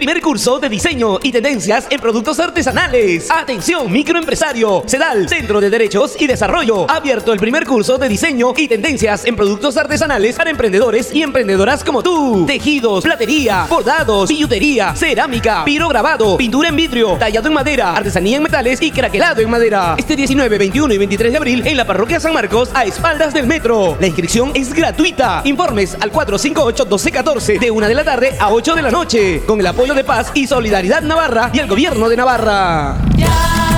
Primer curso de diseño y tendencias en productos artesanales. Atención, microempresario. CEDAL, Centro de Derechos y Desarrollo. Ha abierto el primer curso de diseño y tendencias en productos artesanales para emprendedores y emprendedoras como tú. Tejidos, platería, bordados, billutería, cerámica, pirograbado, pintura en vidrio, tallado en madera, artesanía en metales y craquelado en madera. Este 19, 21 y 23 de abril en la parroquia San Marcos, a espaldas del metro. La inscripción es gratuita. Informes al 458-1214 de 1 de la tarde a 8 de la noche. Con el apoyo de Paz y Solidaridad Navarra y el Gobierno de Navarra.